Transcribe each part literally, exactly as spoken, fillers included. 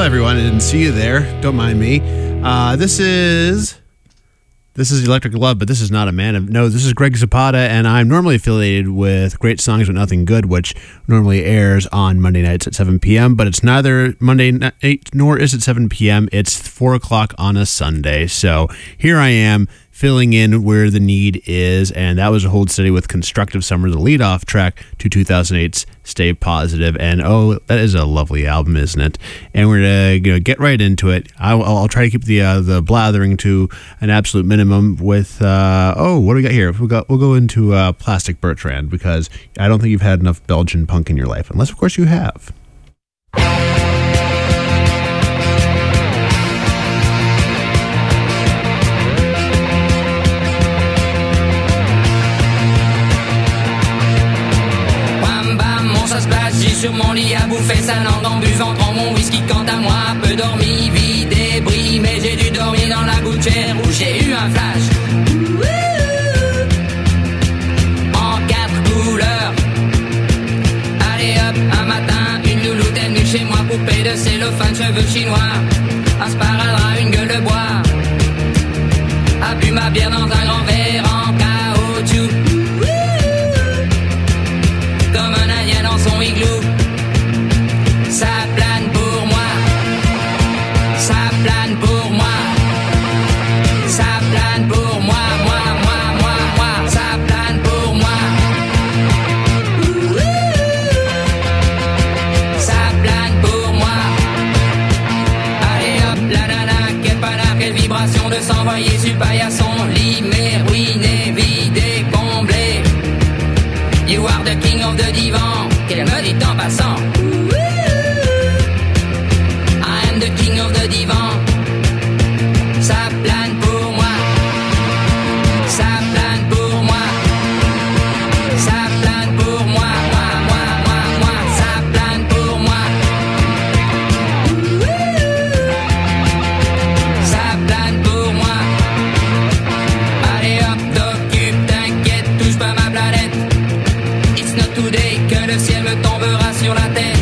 everyone. I didn't see you there. Don't mind me. Uh, this is this is Electric Love, but this is not a man of... No, this is Greg Zapata, and I'm normally affiliated with Great Songs But Nothing Good, which normally airs on Monday nights at seven p.m., but it's neither Monday night nor is it seven p.m. It's four o'clock on a Sunday. So here I am, filling in where the need is, and that was a Hold Steady with Constructive Summer, the lead-off track to two thousand eight's Stay Positive, and oh, that is a lovely album, isn't it? And we're gonna you know, get right into it. I'll, I'll try to keep the uh, the blathering to an absolute minimum with, uh, oh, what do we got here? We'll go, we'll go into uh, Plastic Bertrand, because I don't think you've had enough Belgian punk in your life, unless, of course, you have. J'ai sur mon lit à bouffer sa langue en buvant trop mon whisky. Quant à moi, peu dormi, vie débris, mais j'ai dû dormir dans la gouttière où j'ai eu un flash. En quatre couleurs. Allez hop, un matin, une louloute est venue chez moi, poupée de cellophane, cheveux chinois, un sparadrap, une gueule de bois, a bu ma bière dans un grand verre en caoutchouc. Comme un indien dans son igloo. Ça plane pour moi. Ça plane pour moi. Ça plane pour moi. Moi, moi, moi, moi. Ça plane pour moi. Ça plane pour moi. Allez hop, la nana, quelle panard, quelle vibration de s'envoyer sur paillasson. Limé, ruiné, vidé, comblé. You are the king of the divan, qu'elle me dit en passant. I am the king of the divan. Ça plane pour moi. Ça plane pour moi. Ça plane pour moi. Moi, moi, moi, moi. Ça plane pour moi. Ça plane pour moi. Allez hop, t'occupe, t'inquiète, touche pas ma planète. Today, que le ciel me tombera sur la tête.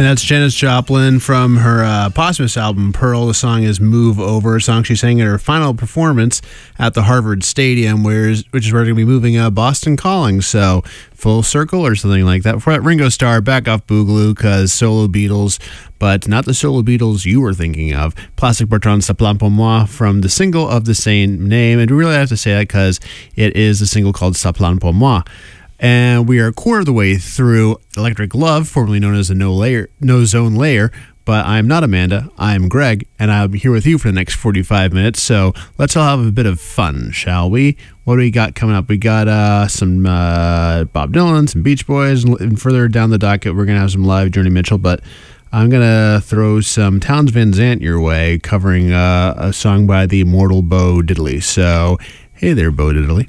And that's Janis Joplin from her uh, posthumous album, Pearl. The song is Move Over, a song she sang at her final performance at the Harvard Stadium, where is, which is where they're going to be moving uh, Boston Calling. So full circle or something like that. For that Ringo Starr, back off Boogaloo, because solo Beatles, but not the solo Beatles you were thinking of. Plastic Bertrand, Ça plane pour moi, from the single of the same name. And we really have to say that because it is a single called Ça plane pour moi. And we are a quarter of the way through Electric Love, formerly known as the No Layer, No Zone Layer. But I'm not Amanda, I'm Greg, and I'll be here with you for the next forty-five minutes. So let's all have a bit of fun, shall we? What do we got coming up? We got uh, some uh, Bob Dylan, some Beach Boys, and further down the docket, we're going to have some live Joni Mitchell. But I'm going to throw some Townes Van Zandt your way, covering uh, a song by the immortal Bo Diddley. So, hey there, Bo Diddley.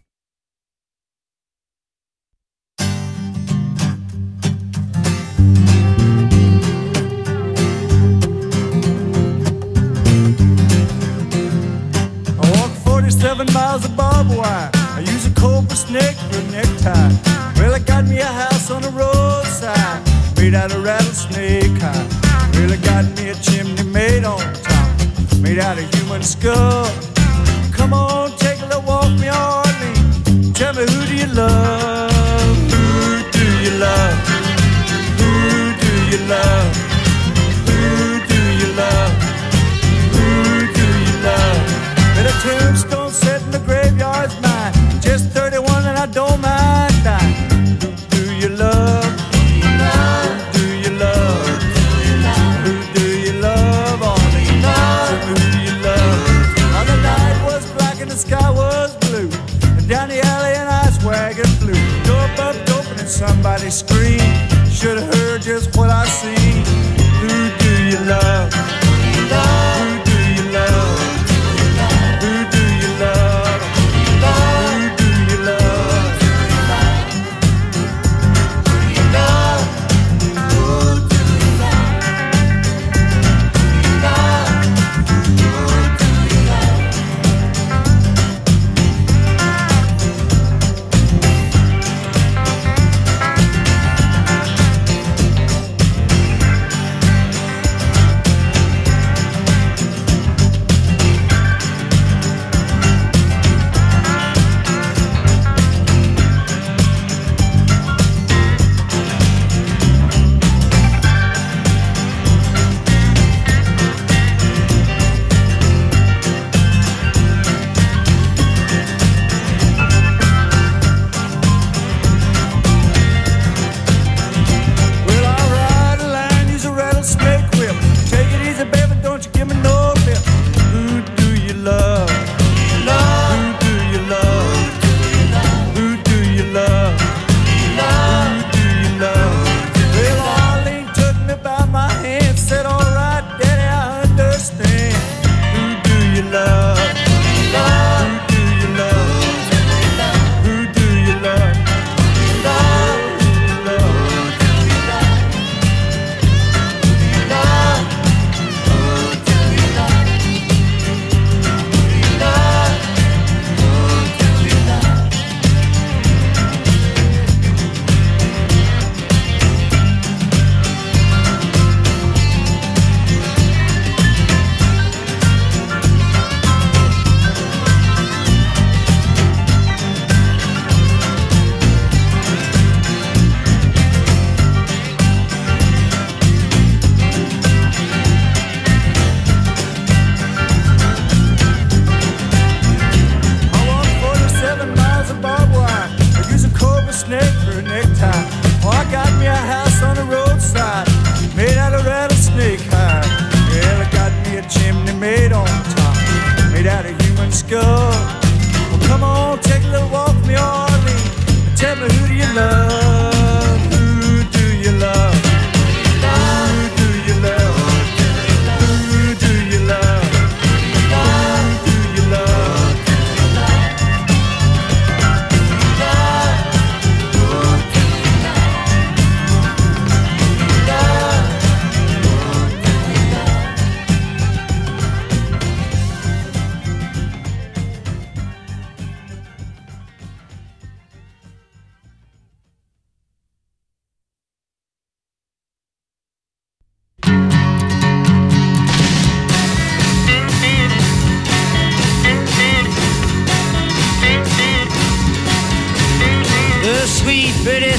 Seven miles of barbed wire. I use a cobra snake for a necktie. Well, I got me a house on the roadside, made out of rattlesnake hide. Well, I got me a chimney made on top, made out of human skull. Come on, take a little walk, me Arlene. Tell me, who do you love? Who do you love? Who do you love? Who do you love? Who do you love? Been a tombstone set in the graveyard's mine. Just thirty-one and I don't mind dying. Who do you love? Who do you love? Who do you love? All the love. Who do you love? Now the night was black and the sky was blue, and down the alley and I swear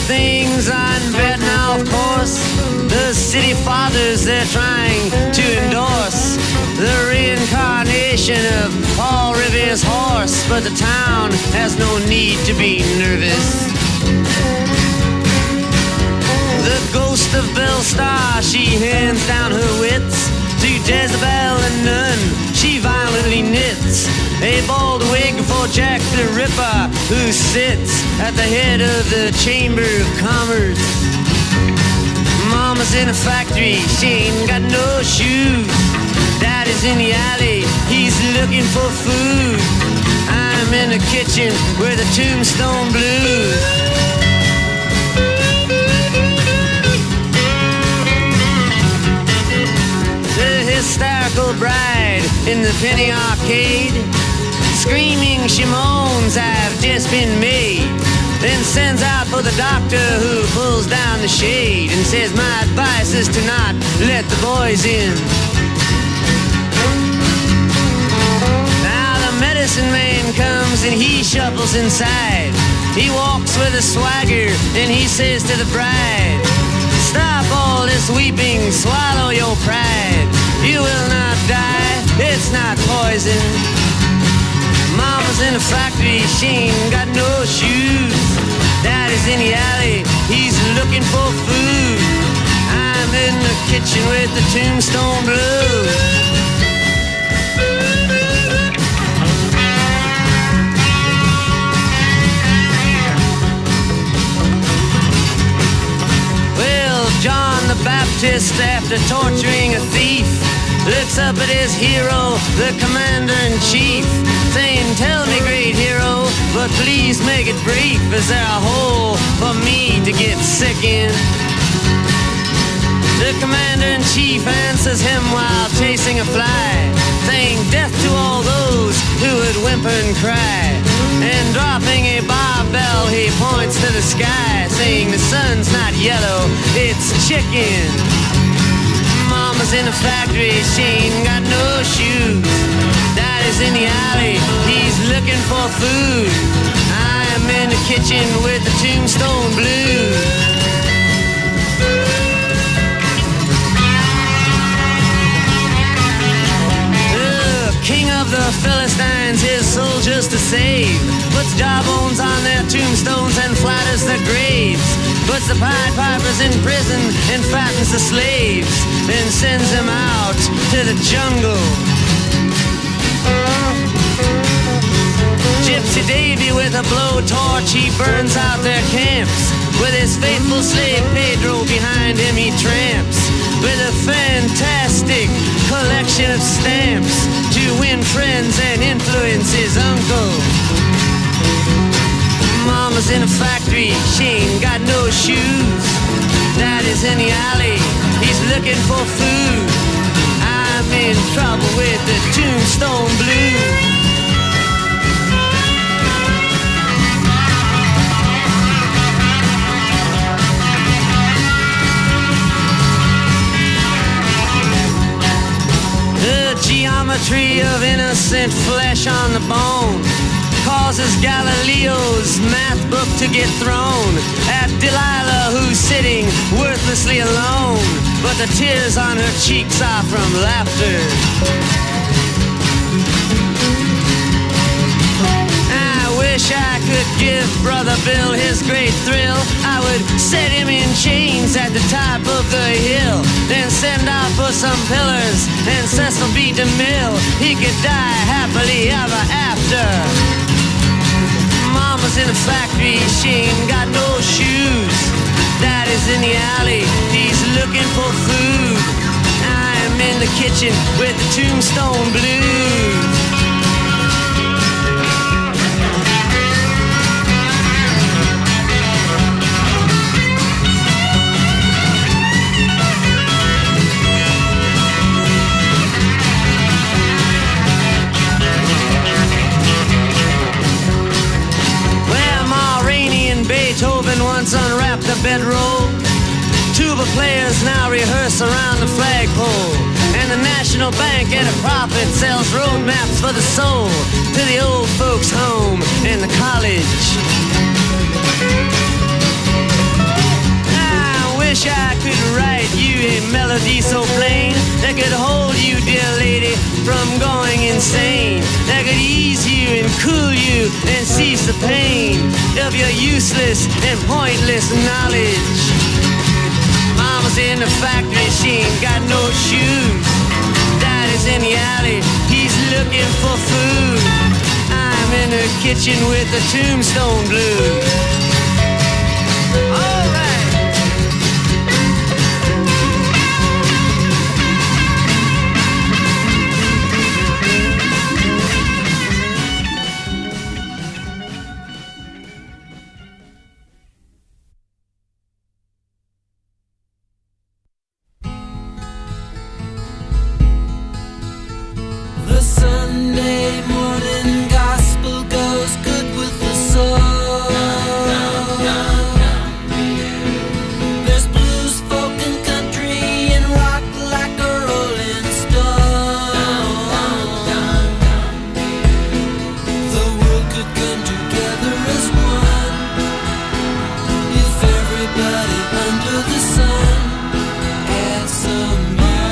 things on bet now, of course. The city fathers, they're trying to endorse the reincarnation of Paul Revere's horse, but the town has no need to be nervous. The ghost of Belle Star, she hands down her wits to Jezebel and none she violently knits a bald wig for Jack the Ripper, who sits at the head of the Chamber of Commerce. Mama's in a factory, she ain't got no shoes. Daddy's in the alley, he's looking for food. I'm in the kitchen where the Tombstone Blues. Hysterical bride in the penny arcade, screaming she moans, I've just been made. Then sends out for the doctor, who pulls down the shade and says, my advice is to not let the boys in. Now the medicine man comes and he shuffles inside. He walks with a swagger and he says to the bride, stop all this weeping, swallow your pride. You will not die, it's not poison. Mama's in a factory, she ain't got no shoes. Daddy's in the alley, he's looking for food. I'm in the kitchen with the Tombstone Blues. Well, John the Baptist, after torturing a thief, looks up at his hero, the commander-in-chief, saying, tell me, great hero, but please make it brief. Is there a hole for me to get sick in? The commander-in-chief answers him while chasing a fly, saying, death to all those who would whimper and cry. And dropping a barbell, he points to the sky, saying, the sun's not yellow, it's chicken. Mama's in the factory, she ain't got no shoes. Daddy's in the alley, he's looking for food. I'm in the kitchen with the Tombstone Blues. King of the Philistines, his soldiers to save, puts jawbones on their tombstones and flatters their graves, puts the Pied Pipers in prison and fattens the slaves, then sends them out to the jungle. Gypsy Davy with a blowtorch, he burns out their camps. With his faithful slave Pedro behind him he tramps, with a fantastic collection of stamps to win friends and influence his uncle. Mama's in a factory, she ain't got no shoes. Daddy's in the alley, he's looking for food. I'm in trouble with the Tombstone Blues. The geometry of innocent flesh on the bone causes Galileo's math book to get thrown at Delilah, who's sitting worthlessly alone, but the tears on her cheeks are from laughter. I wish I could give Brother Bill his great thrill. I would set him in chains at the top of the hill, then send out for some pillars and Cecil B. DeMille. He could die happily ever after. Mama's in the factory, she ain't got no shoes. Daddy's in the alley, he's looking for food. I'm in the kitchen with the Tombstone Blues. Beethoven once unwrapped the bedroll. Tuba players now rehearse around the flagpole. And the National Bank at a profit sells road maps for the soul to the old folks' home and the college. wish I could write you a melody so plain that could hold you, dear lady, from going insane, that could ease you and cool you and cease the pain of your useless and pointless knowledge. Mama's in the factory, she ain't got no shoes. Daddy's in the alley, he's looking for food. I'm in the kitchen with the Tombstone Blues. All right. The Sunday morning gospel goes good with the soul. There's blues, folk, and country, and rock like a rolling stone. The world could come together as one if everybody under the sun had some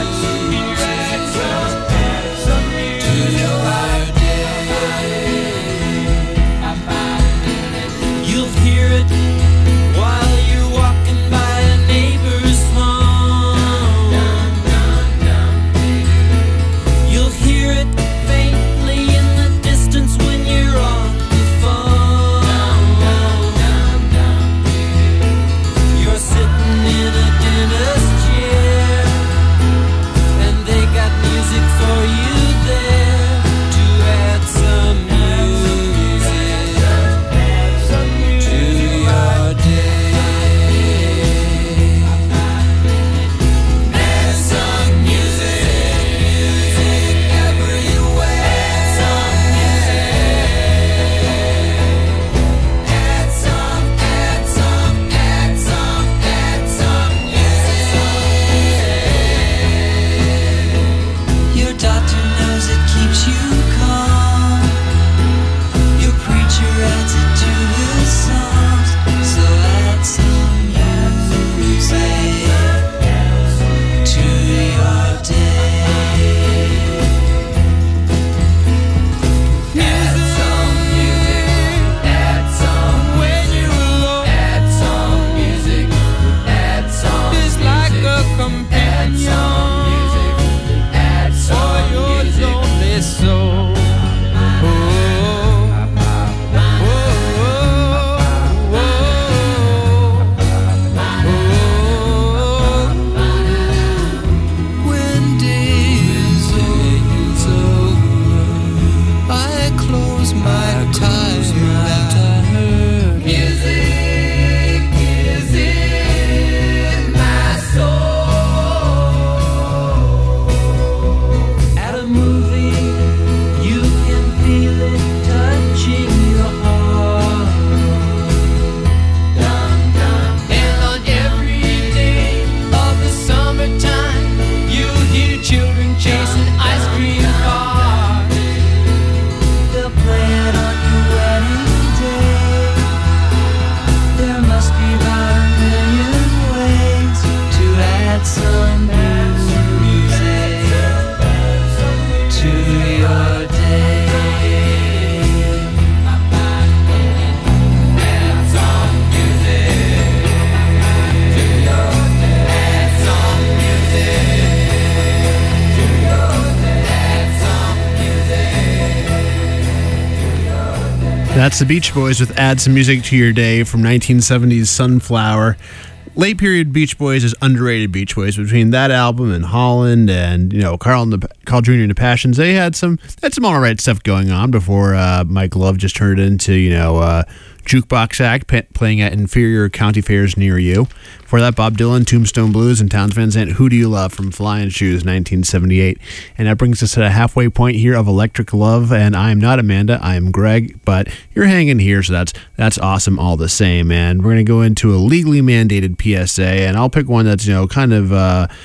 That's the Beach Boys with Add Some Music to Your Day from nineteen seventies Sunflower. Late period Beach Boys is underrated Beach Boys. Between that album and Holland and, you know, Carl and the Carl Junior and the Passions, they had some had some all right stuff going on before uh, Mike Love just turned it into, you know, uh, jukebox act p- playing at inferior county fairs near you. Before that, Bob Dylan, Tombstone Blues, and Townes Van Zandt, Who Do You Love from Flying Shoes, nineteen seventy-eight. And that brings us to the halfway point here of Electric Love. And I am not Amanda, I am Greg, but you're hanging here, so that's that's awesome all the same. And we're going to go into a legally mandated P S A, and I'll pick one that's, you know, kind of... Uh,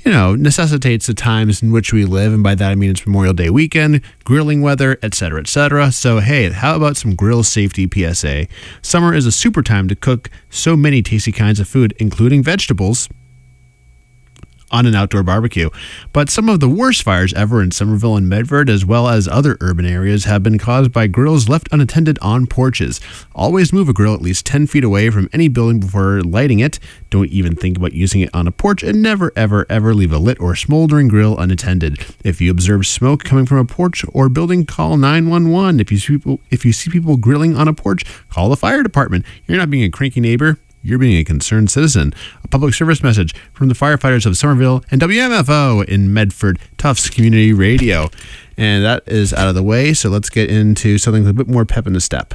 you know, necessitates the times in which we live. And by that, I mean it's Memorial Day weekend, grilling weather, et cetera, et cetera. So, hey, how about some grill safety P S A? Summer is a super time to cook so many tasty kinds of food, including vegetables, on an outdoor barbecue. But some of the worst fires ever in Somerville and Medford, as well as other urban areas, have been caused by grills left unattended on porches. Always move a grill at least ten feet away from any building before lighting it. Don't even think about using it on a porch, and never, ever, ever leave a lit or smoldering grill unattended. If you observe smoke coming from a porch or building, call nine one one. If you see people, if you see people grilling on a porch, call the fire department. You're not being a cranky neighbor. You're being a concerned citizen. A public service message from the firefighters of Somerville and W M F O in Medford, Tufts Community Radio. And that is out of the way, so let's get into something with a bit more pep in the step.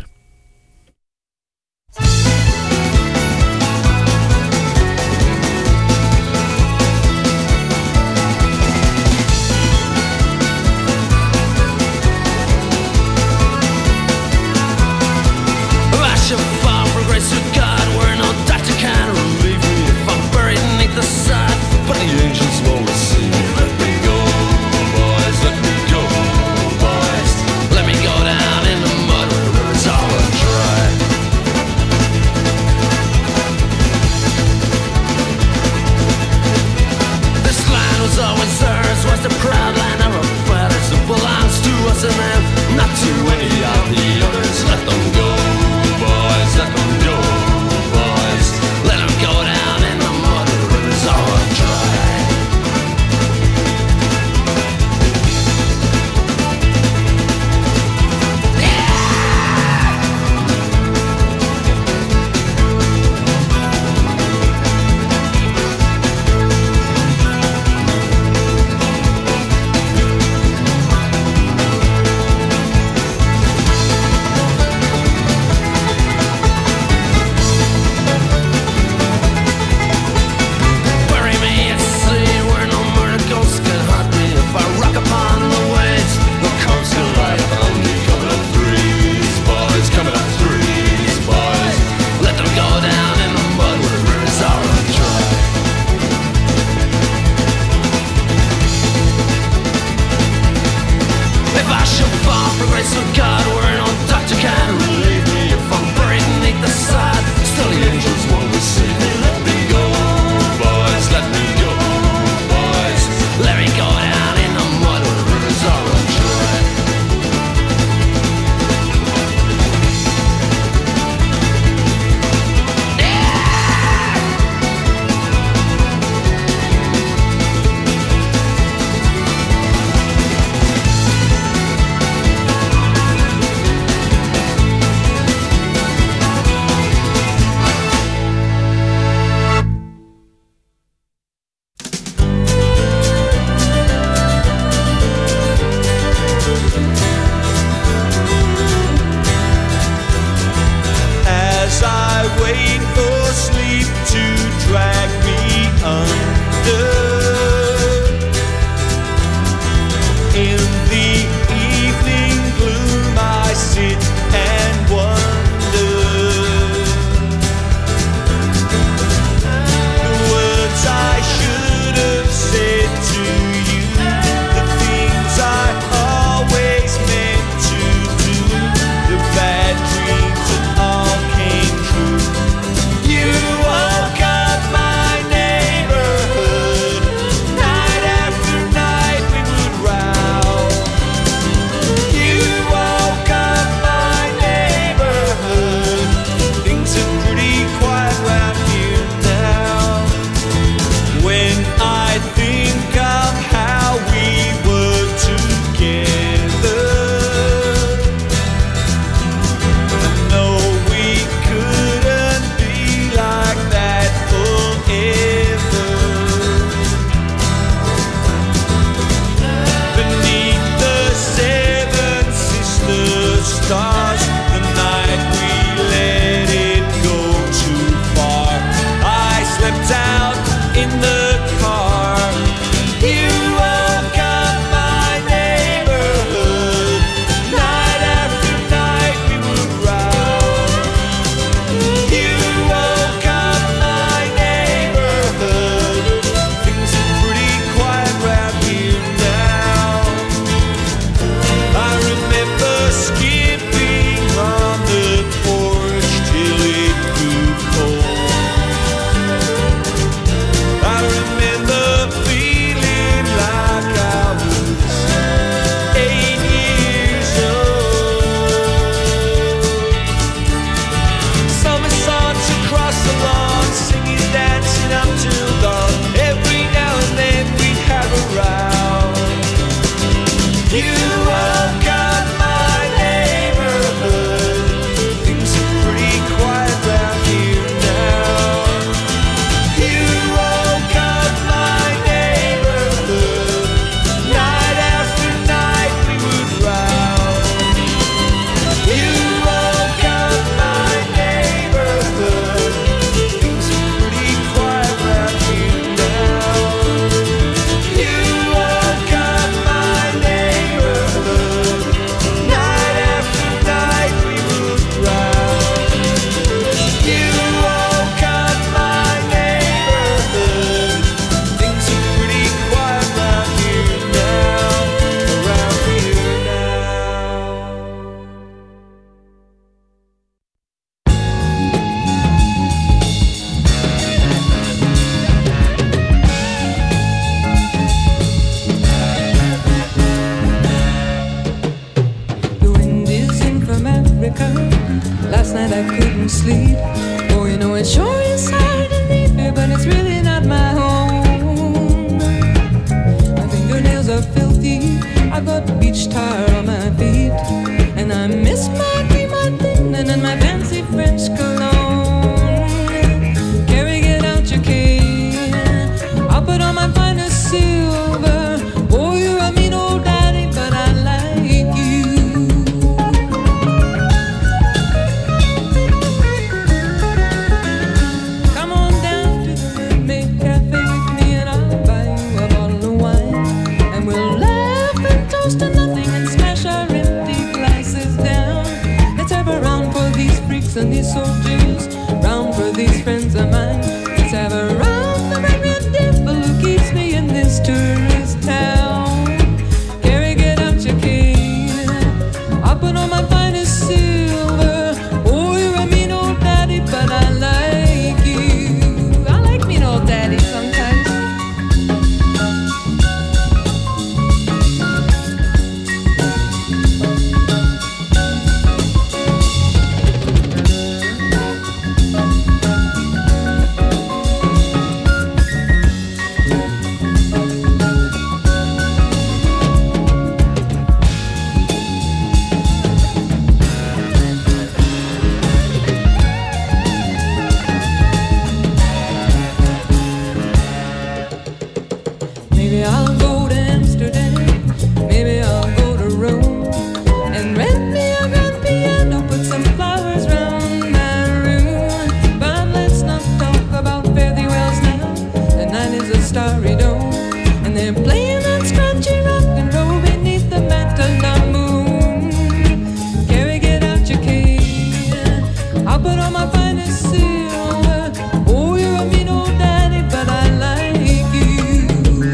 Maybe I'll go to Amsterdam, maybe I'll go to Rome, and rent me a grand piano, put some flowers round my room. But let's not talk about fare thee wells now. The night is a starry dome, and they're playing that scratchy rock and roll beneath the Magdalene moon. Carrie, get out your key, I'll put on my finest silver. Oh, you're a mean old daddy, but I like you.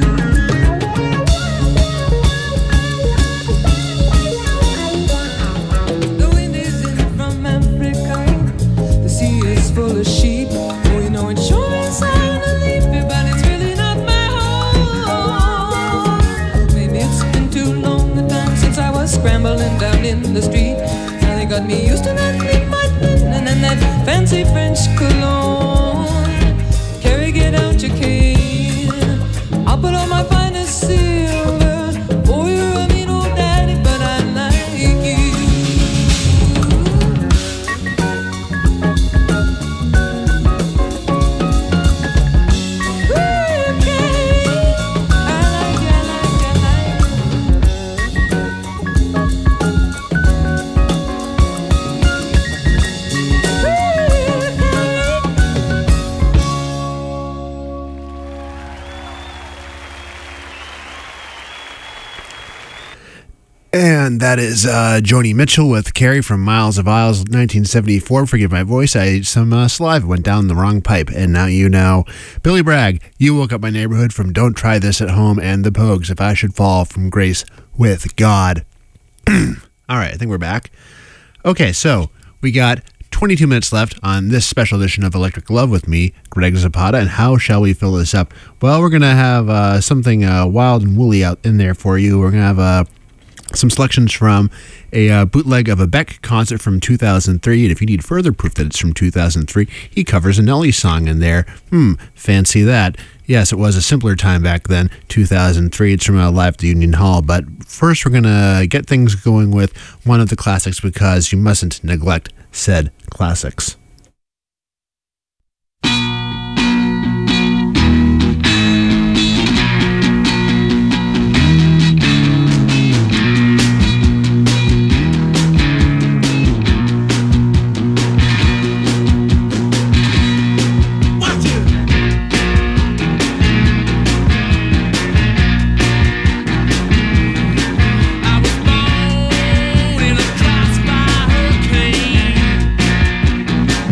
The wind is in from Africa, the sea is full of sheep. Oh, you know it sure is sound and leafy, but it's really not my home. Maybe it's been too long a time since I was scrambling down in the street. Now they got me used to that meat mutton and then that fancy French cologne. Carrie, get out your cane, I'll put on my finest silver. Oh, you're a mean old daddy, but I like you. Ooh, Carrie, I like you, I like you, I like And that is uh, Joni Mitchell with Carrie from Miles of Isles, nineteen seventy-four. Forgive my voice, I some uh, saliva went down the wrong pipe, and now you know. Billy Bragg, You Woke Up My Neighborhood from Don't Try This at Home, and The Pogues, If I Should Fall from Grace with God. All right, I think we're back. Okay, so we got twenty-two minutes left on this special edition of Electric Love with me, Greg Zapata, and how shall we fill this up? Well, we're going to have uh, something uh, wild and woolly out in there for you. We're going to have uh, some selections from a uh, bootleg of a Beck concert from two thousand three, and if you need further proof that it's from two thousand three, he covers a Nelly song in there. Hmm, fancy that. Yes, it was a simpler time back then, two thousand three. It's from uh, Live at the Union Hall. But first, we're going to get things going with one of the classics, because you mustn't neglect said classics. I was born in a crossfire hurricane.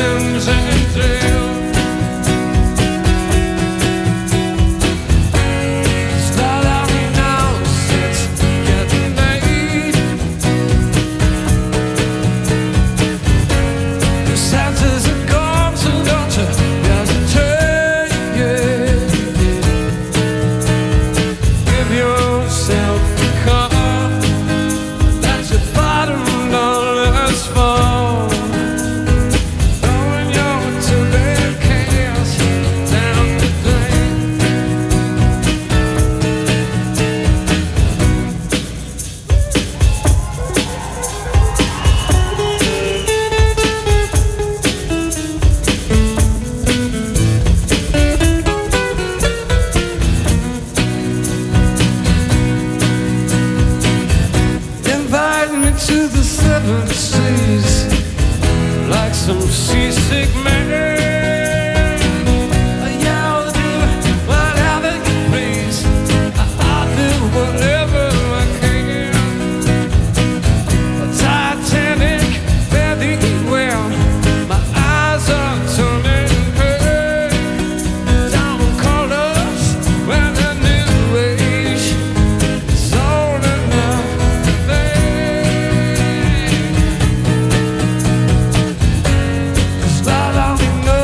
Lord only knows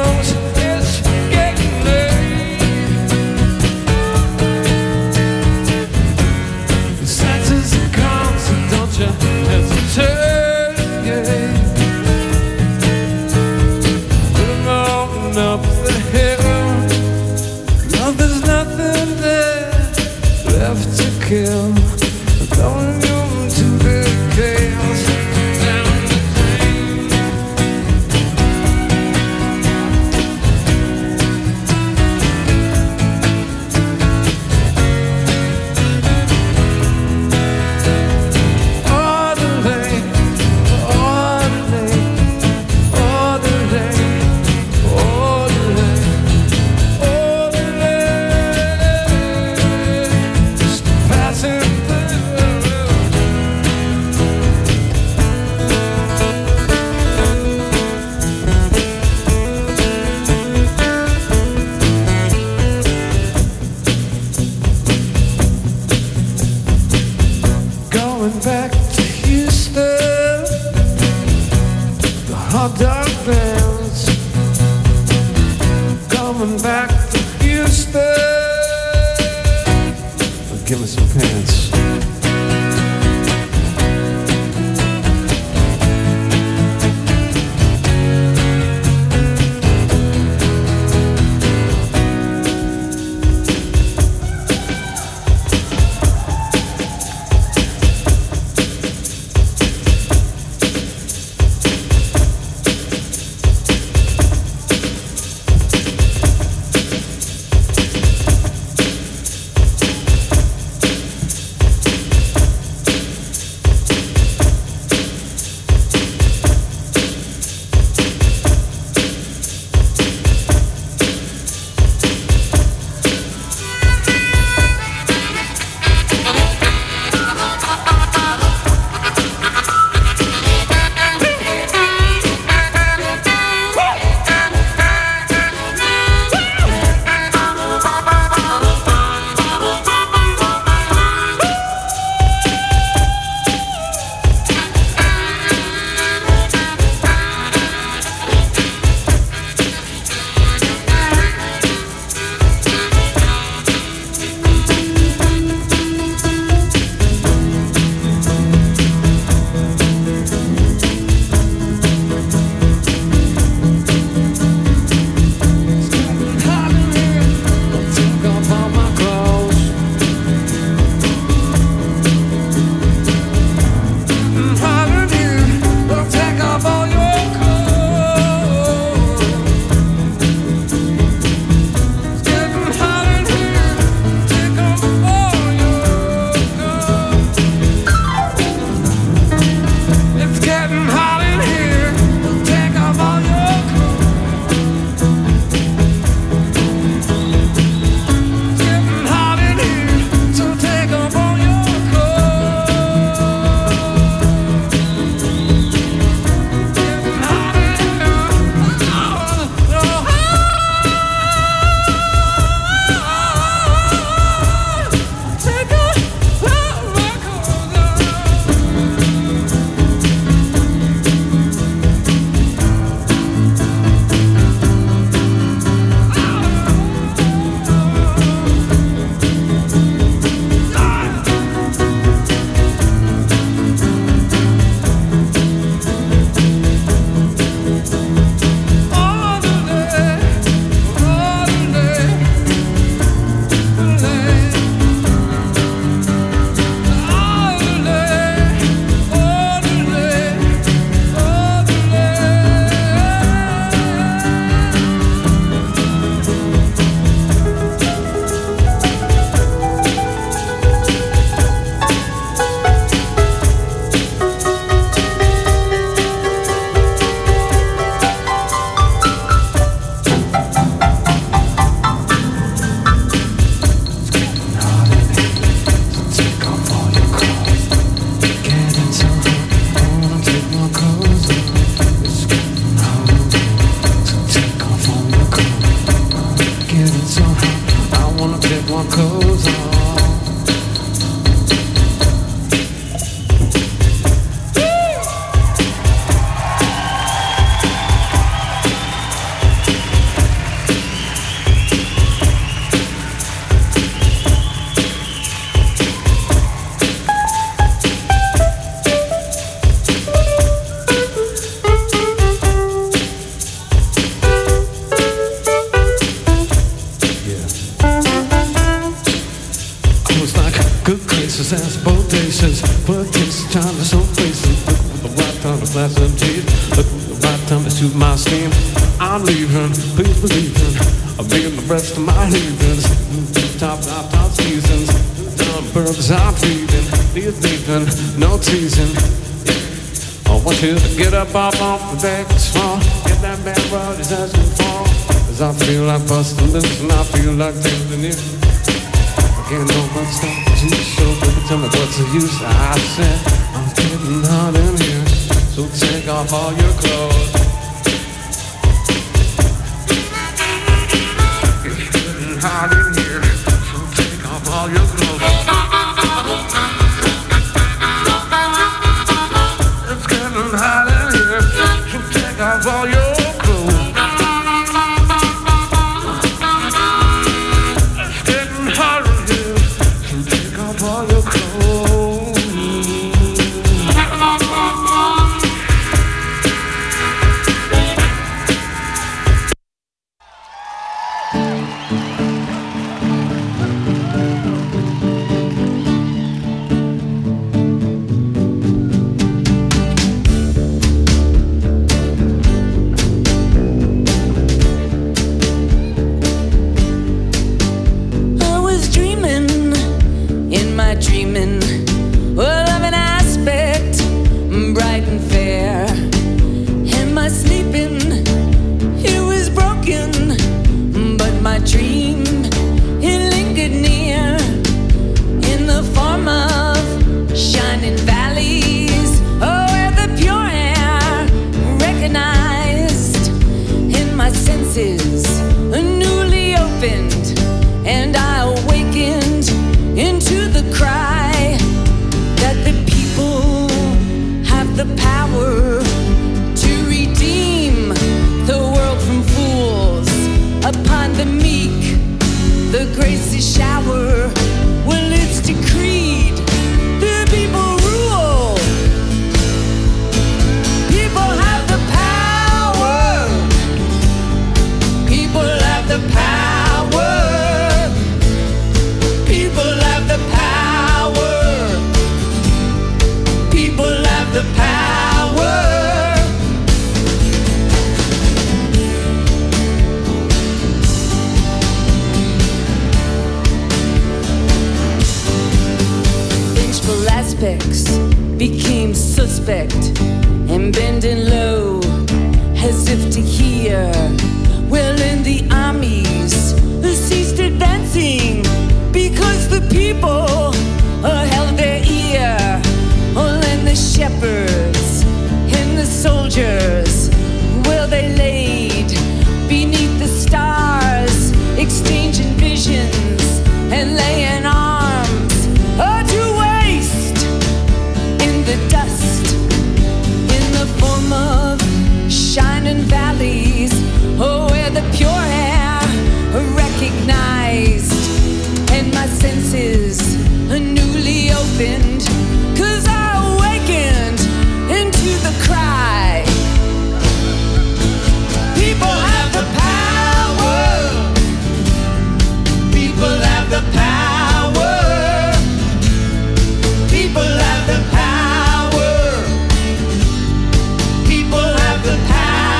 Bruises and bodacious, but it's time to some faces. Look with the right time to flash some teeth. Look with the right time to shoot my steam. I'm leaving, please believe in. I'm making the rest of my heathens. Top, top, top seasons. Dumb birds I'm feeding. These leaving, no teasing. I want you to get up off off the deck, it's fall. Get that bad road, it's as you fall. Cause I feel like busting loose and I feel like taking it. I can't know what's stop you, so baby tell me what's the use. I said, I'm getting hot in here, so take off all your clothes. It's getting hot in here, so take off all your clothes. It's getting hot in here, so take off all your clothes. It's getting hot in here, so take off all your clothes. I was dreaming, in my dreaming, well, of an aspect bright and fair. And my sleeping, it was broken, but my dream, it lingered near, in the form of shining valleys, oh, where the pure air recognized in my senses, newly opened. And I awakened into the cry that the people have the power to redeem the world from fools. Upon the meek, the grace is shower. Well, it's decreed the people rule. People have the power. People have the power. People have the power. People have the power. Vengeful aspects became suspect and bending low as if to hear. Well, in the armies ceased advancing because the people uh, held their ear. Oh, and the shepherds and the soldiers, well, they laid beneath the stars, exchanging visions and laying arms oh, to waste in the dust, in the form of shining valleys, oh, where the pure air recognized. And my senses are newly opened, 'cause I awakened into the cry. People have the power. People have the power. People have the power. People have the power.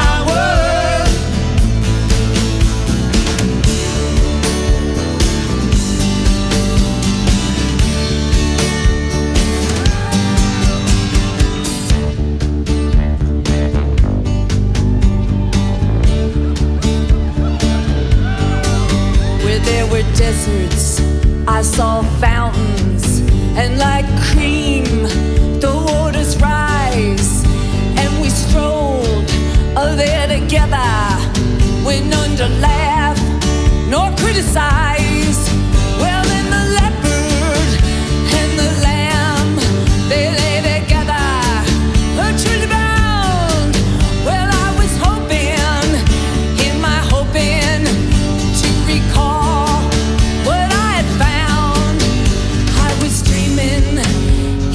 There were deserts, I saw fountains, and like cream, the waters rise. And we strolled uh, there together, when none to laugh nor criticize. Well, then the leopard and the lamb, they lay together, uh, truly bound. Well, I was hoping, in my hoping, to recall what I had found. I was dreaming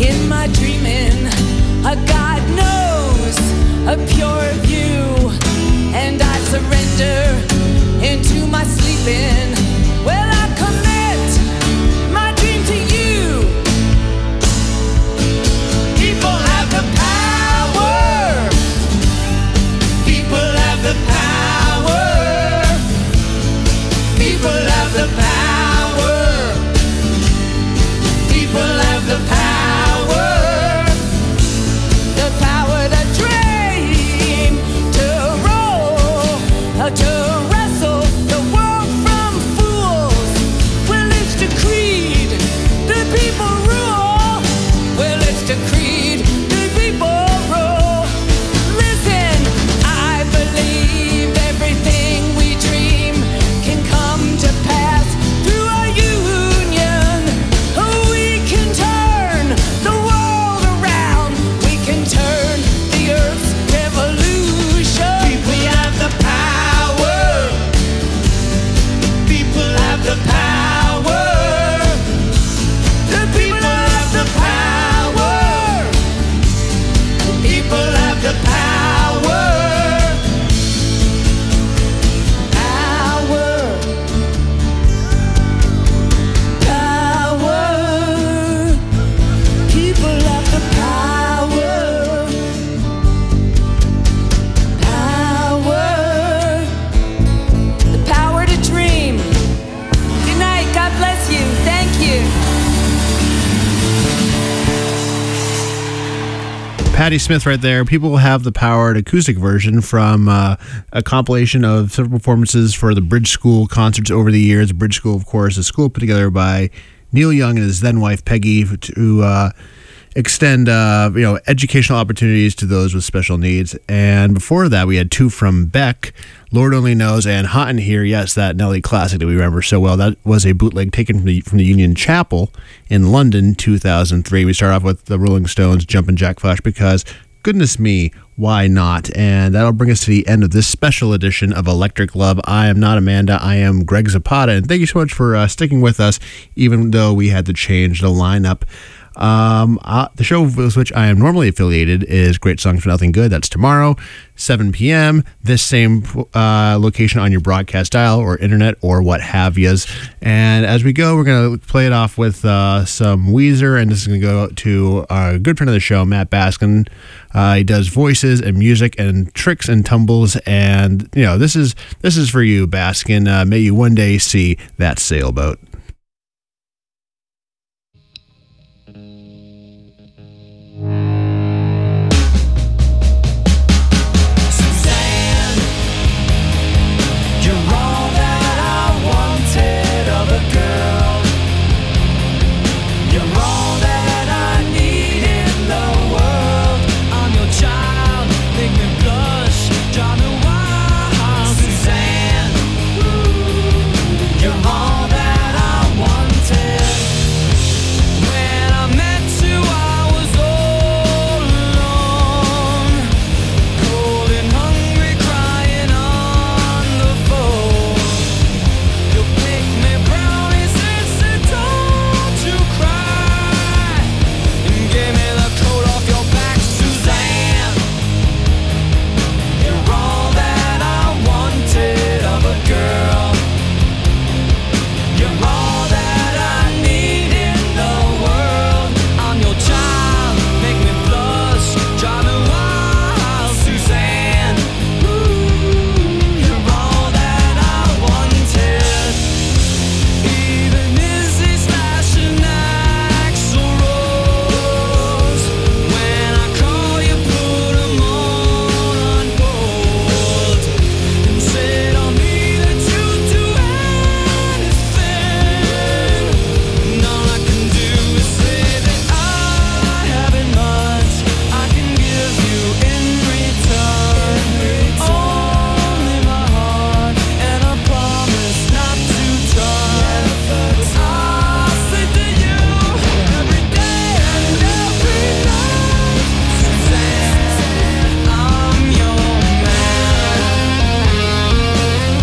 Patti Smith right there. People Have the Power, an acoustic version from uh, a compilation of several performances for the Bridge School concerts over the years. Bridge School, of course, a school put together by Neil Young and his then wife Peggy to uh, extend uh, you know educational opportunities to those with special needs. And before that, we had two from Beck, Lord Only Knows, and Hot in Here. Yes, that Nelly classic that we remember so well. That was a bootleg taken from the, from the Union Chapel in London, two thousand three. We start off with the Rolling Stones' Jumpin' Jack Flash because, goodness me, why not? And that'll bring us to the end of this special edition of Electric Love. I am not Amanda. I am Greg Zapata. And thank you so much for uh, sticking with us, even though we had to change the lineup. Um, uh, the show with which I am normally affiliated is Great Songs for Nothing Good. That's tomorrow, seven p.m. This same uh, location on your broadcast dial or internet or what have yous. And as we go, we're going to play it off with uh, some Weezer, and this is going to go to our good friend of the show, Matt Baskin. Uh, he does voices and music and tricks and tumbles, and you know this is this is for you, Baskin. Uh, may you one day see that sailboat.